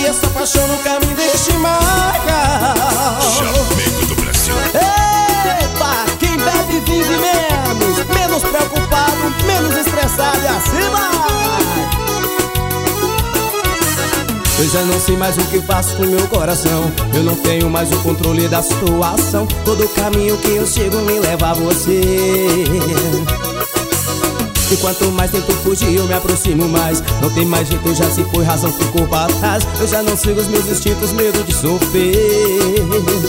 que essa paixão nunca me deixe marcar. Chamego do Brasil. Epa, quem bebe vive menos, menos preocupado, menos estressado e assim vai. Eu já não sei mais o que faço com meu coração. Eu não tenho mais o controle da situação. Todo caminho que eu chego me leva a você. E quanto mais tento fugir, eu me aproximo mais. Não tem mais jeito, já se foi, razão ficou pra trás. Eu já não sigo os meus instintos, medo de sofrer.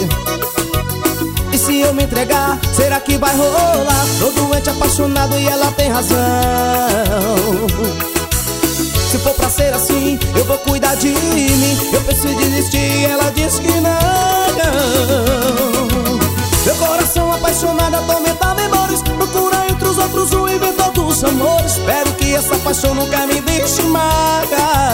E se eu me entregar, será que vai rolar? Tô doente, apaixonado e ela tem razão. Se for pra ser assim, eu vou cuidar de mim. Eu penso em desistir, ela diz que não. Meu coração apaixonado atormenta memórias. Procura entre os outros o inventor dos amores. Espero que essa paixão nunca me deixe marcar.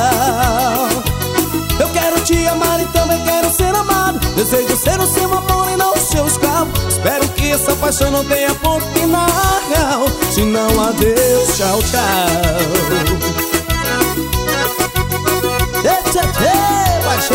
Eu quero te amar e também quero ser amado. Desejo ser o seu amor e não o seu escravo. Espero que essa paixão não tenha ponto final. Se não, adeus, tchau, tchau. Paixão.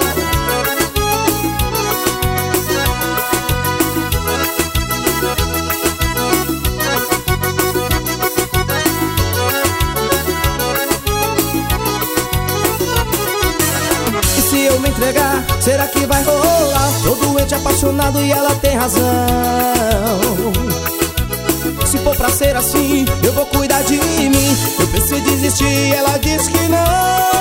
E se eu me entregar, será que vai rolar? Tô doente, apaixonado e ela tem razão. Se for pra ser assim, eu vou cuidar de mim. Eu pensei em desistir, ela diz que não.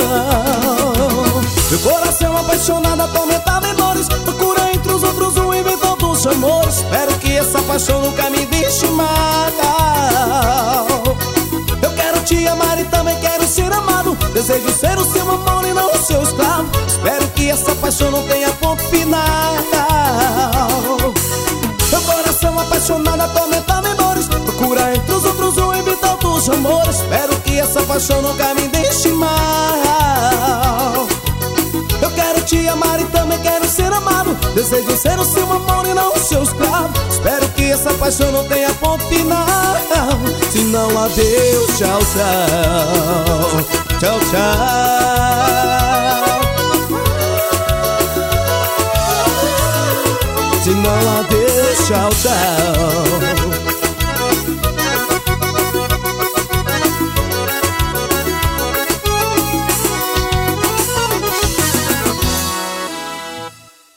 Meu coração apaixonado atormenta memórias. Procura entre os outros o inventor dos amores. Espero que essa paixão nunca me deixe marcar. Eu quero te amar e também quero ser amado. Desejo ser o seu amor e não o seu escravo. Espero que essa paixão não tenha ponto final. Meu coração apaixonado atormenta memórias. Procura entre os outros o inventor dos amores. Espero que essa paixão nunca me deixe mal. Eu quero te amar e também quero ser amado. Desejo ser o seu amor e não o seu escravo. Espero que essa paixão não tenha ponto final. Se não, adeus, tchau, tchau. Tchau, tchau. Se não, adeus, tchau, tchau.